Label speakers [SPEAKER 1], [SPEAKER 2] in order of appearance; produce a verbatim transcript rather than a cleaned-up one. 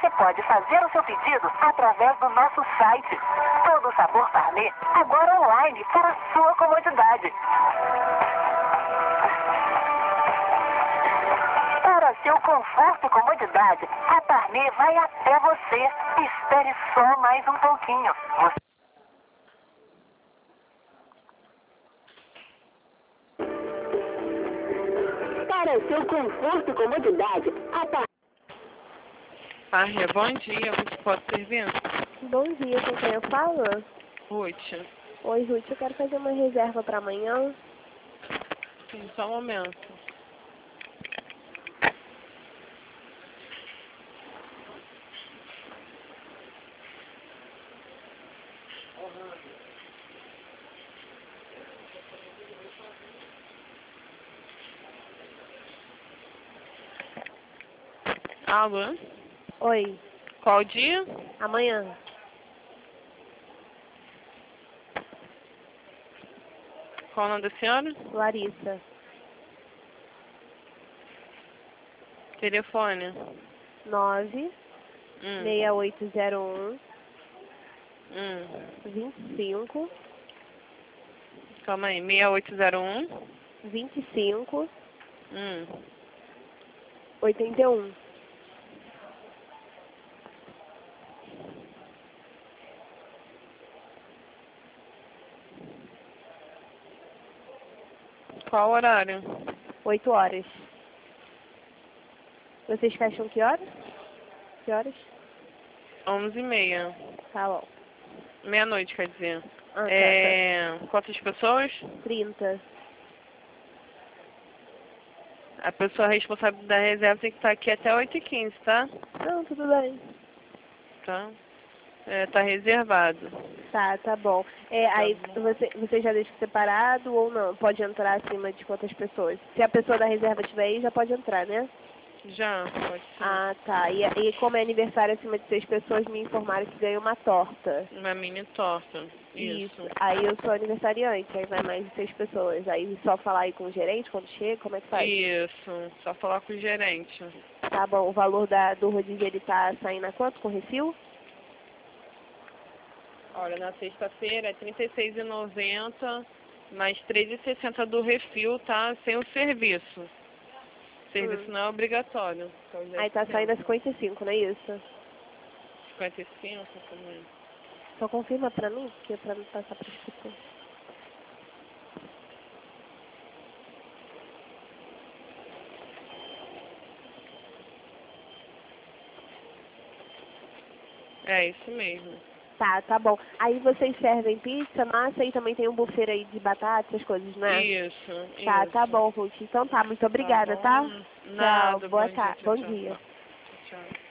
[SPEAKER 1] Você pode fazer o seu pedido através do nosso site. Todo o sabor Parlê, agora online, para a sua comodidade. Para seu conforto e comodidade, a Parlê vai até você. Espere só mais um pouquinho. Você... Para seu conforto e comodidade, a Parlê...
[SPEAKER 2] Parlê, bom dia, você pode servir?
[SPEAKER 3] Bom dia, com quem eu falo?
[SPEAKER 2] Ruth.
[SPEAKER 3] Oi, Ruth, eu quero fazer uma reserva para amanhã.
[SPEAKER 2] Sim, só um momento. Alô?
[SPEAKER 3] Oi,
[SPEAKER 2] Qual dia?
[SPEAKER 3] amanhã.
[SPEAKER 2] Qual o nome da senhora?
[SPEAKER 3] Larissa.
[SPEAKER 2] Telefone.
[SPEAKER 3] nove
[SPEAKER 2] Hum.
[SPEAKER 3] seis oito zero um
[SPEAKER 2] Hum.
[SPEAKER 3] vinte e cinco
[SPEAKER 2] Calma aí, seis oito zero um.
[SPEAKER 3] vinte e cinco
[SPEAKER 2] Hum.
[SPEAKER 3] oitenta e um.
[SPEAKER 2] Qual horário?
[SPEAKER 3] oito horas. Vocês fecham que horas? Que horas?
[SPEAKER 2] Onze e meia.
[SPEAKER 3] Tá bom.
[SPEAKER 2] Meia-noite, quer dizer.
[SPEAKER 3] Ah, tá,
[SPEAKER 2] É... Quantas pessoas?
[SPEAKER 3] tá. trinta.
[SPEAKER 2] A pessoa responsável da reserva tem que estar aqui até oito e quinze, tá?
[SPEAKER 3] Não, tudo bem.
[SPEAKER 2] Tá? É, tá reservado.
[SPEAKER 3] Tá, tá bom. É,
[SPEAKER 2] Tá
[SPEAKER 3] aí
[SPEAKER 2] bom.
[SPEAKER 3] você, você já deixa separado ou não? Pode entrar acima de quantas pessoas? Se a pessoa da reserva estiver aí, já pode entrar, né?
[SPEAKER 2] Já, pode ser.
[SPEAKER 3] Ah, tá. E, e como é aniversário acima de seis pessoas, me informaram que ganha uma torta.
[SPEAKER 2] Uma mini torta. Isso.
[SPEAKER 3] Isso. Aí eu sou aniversariante, aí vai mais de seis pessoas. Aí só falar aí com o gerente quando chega, como é que faz?
[SPEAKER 2] Isso. Só falar com o gerente.
[SPEAKER 3] Tá bom. O valor da, do rodízio, ele tá saindo a quanto com refil?
[SPEAKER 2] Olha, na sexta-feira é trinta e seis reais e noventa centavos, mais três reais e sessenta centavos do refil, tá? Sem o serviço. O serviço
[SPEAKER 3] Hum.
[SPEAKER 2] não é obrigatório. Então, já
[SPEAKER 3] Aí tá saindo a
[SPEAKER 2] cinquenta.
[SPEAKER 3] cinquenta e cinco, não é isso?
[SPEAKER 2] cinquenta e cinco também.
[SPEAKER 3] Só confirma pra mim, porque é pra me passar pra escritor.
[SPEAKER 2] É isso mesmo.
[SPEAKER 3] Tá, tá bom. Aí vocês servem pizza, massa e também tem um buffet aí de batata, essas coisas, não é?
[SPEAKER 2] Isso,
[SPEAKER 3] Tá,
[SPEAKER 2] isso.
[SPEAKER 3] tá bom, Ruth. Então tá, muito obrigada,
[SPEAKER 2] Tá
[SPEAKER 3] tá?
[SPEAKER 2] bom?
[SPEAKER 3] Tchau,
[SPEAKER 2] Nada,
[SPEAKER 3] boa
[SPEAKER 2] bom dia,
[SPEAKER 3] tarde,
[SPEAKER 2] tchau,
[SPEAKER 3] bom
[SPEAKER 2] tchau.
[SPEAKER 3] dia.
[SPEAKER 2] Tchau.